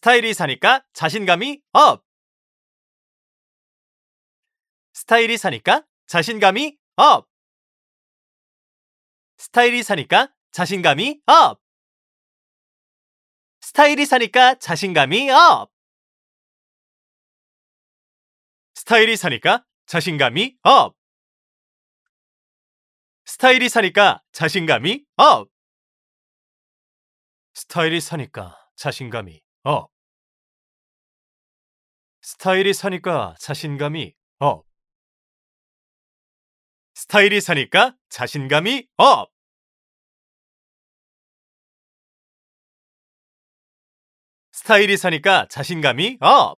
스타일이 사니까 자신감이 업! 스타일이 사니까 자신감이 업! 스타일이 사니까 자신감이 업! 스타일이 사니까 자신감이 업! 스타일이 사니까 자신감이 업! 스타일이 사니까 자신감이 업! 스타일이 사니까 자신감이 업! 스타일이 사니까 자신감이 업! 스타일이 사니까 자신감이 업! 스타일이 사니까 자신감이 업!